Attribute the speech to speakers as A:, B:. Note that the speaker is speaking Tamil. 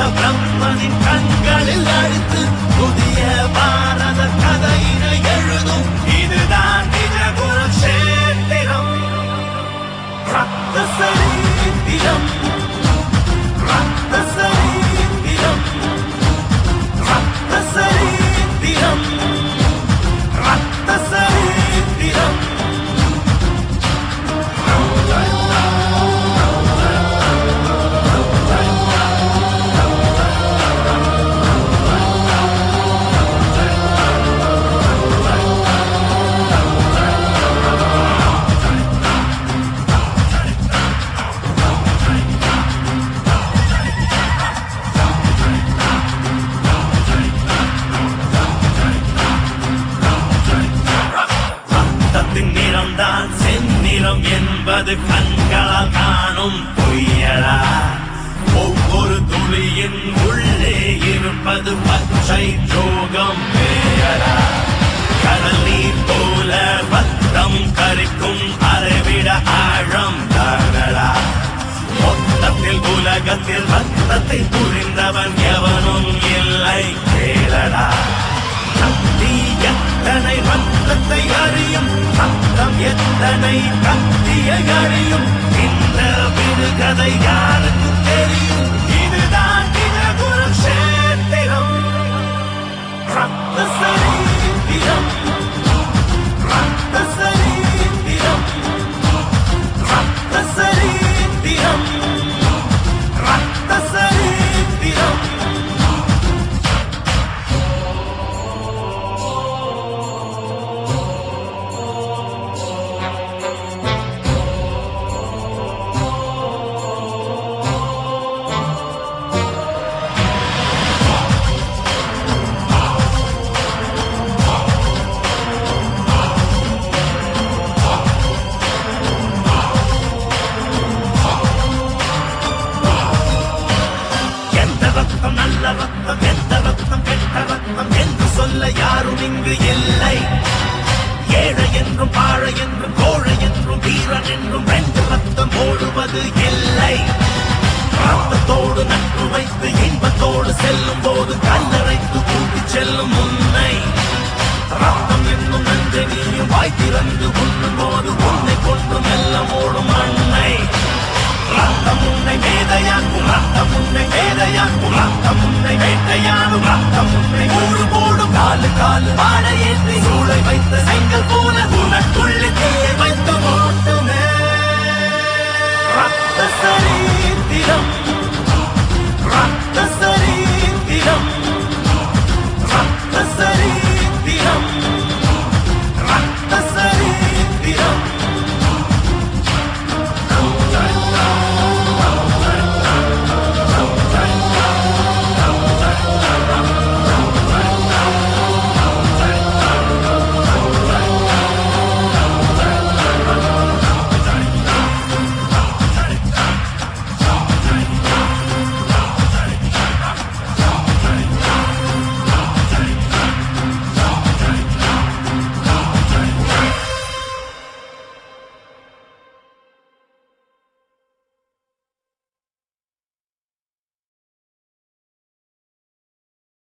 A: பிரம்மனின் கண்களில் அழித்து புதிய பாரத கதையினை எழுதும் இதுதான் நிஜ குருக்ஷேத்திரம். ரத்த சரித்திரம், ரத்த சரித்திரம், ரத்த சரித்திரம், ரத்த சரித்திரம். நிறம்தான் செந்நிறம் என்பது கண்களால் காணும் பொய்யடா. ஒவ்வொரு துளியின் உள்ளே இருப்பது பச்சை ஜோகம் பேயடா. கடல் நீர் போல ரத்தம் கரிக்கும் அரைவிட ஆழம் தானடா. மொத்தத்தில் உலகத்தில் ரத்தத்தை புரிந்தவன் எவனும் இல்லை கேளடா. கத்தி எத்தனை ரத்தத்தை அறியும், ரத்தம் எத்தனை கத்தியை அறியும், இந்த விடுகதை யாருக்கு தெரியும்? இதுதான் நிஜ குருக்ஷேத்திரம். ரத்த சரித்திரம், ரத்த சரித்திரம், ரத்த சரித்திரம், ரத்த சரித்திரம். நல்ல ரத்தம், எந்த ரத்தம், கெட்ட ரத்தம் என்று சொல்ல யாரும் இங்கு இல்லை. ஏழை என்றும் பாழை என்றும் கோழை என்றும் வீரன் என்றும் ரெண்டு ரத்தம் ஓடுவது இல்லை. ரத்தத்தோடு நட்பு வைத்து இன்பத்தோடு செல்லும் போது கல்லறைக்கு கூட்டி செல்லும் உன்னை. ரத்தம் என்னும் நஞ்சை நீயும் வாய் திறந்து உண்ணும் போது உன்னை கொண்டு மெல்ல ஓடும் அன்னை. ரத்தம் உன்னை மேதையாக்கும், ரத்தம் உன்னை மேதையாக்கும், ரத்தம் உன்னை வேட்டையாடும், ரத்தம் உன்னை ஊறு போடும். காலு காலு வாழ ஏற்றி சூளை வைத்த செங்கல் போல உனக்குள்ளே தீய